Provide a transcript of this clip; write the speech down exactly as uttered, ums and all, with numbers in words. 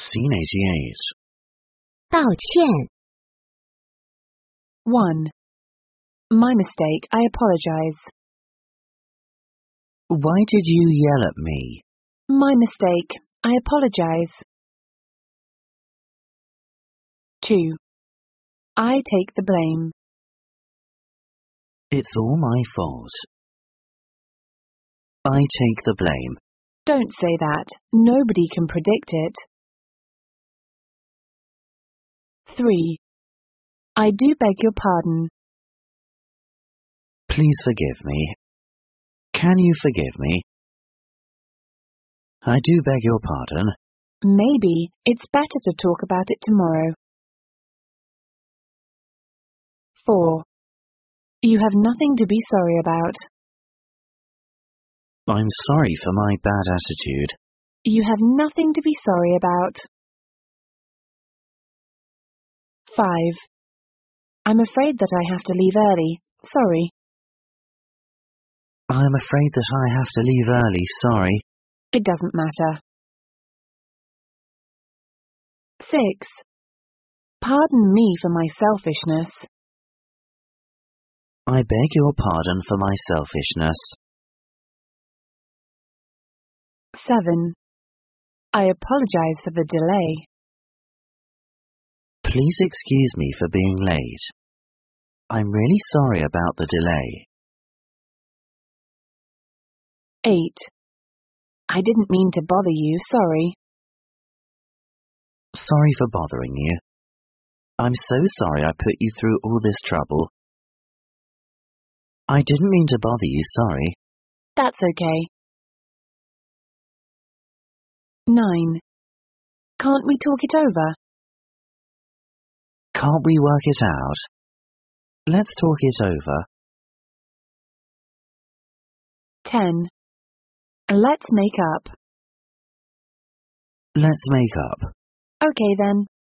nineteen eighty-eight. 道歉 one. My mistake, I apologize. Why did you yell at me? My mistake, I apologize. two. I take the blame. It's all my fault. I take the blame. Don't say that. Nobody can predict it. three. I do beg your pardon. Please forgive me. Can you forgive me? I do beg your pardon. Maybe it's better to talk about it tomorrow. four. You have nothing to be sorry about. I'm sorry for my bad attitude. You have nothing to be sorry about. five. I'm afraid that I have to leave early. Sorry. I'm afraid that I have to leave early. Sorry. It doesn't matter. six. Pardon me for my selfishness. I beg your pardon for my selfishness. seven. I apologize for the delay. Please excuse me for being late. I'm really sorry about the delay. eight. I didn't mean to bother you, sorry. Sorry for bothering you. I'm so sorry I put you through all this trouble. I didn't mean to bother you, sorry. That's okay. nine. Can't we talk it over? Can't we work it out? Let's talk it over. ten. Let's make up. Let's make up. Okay then.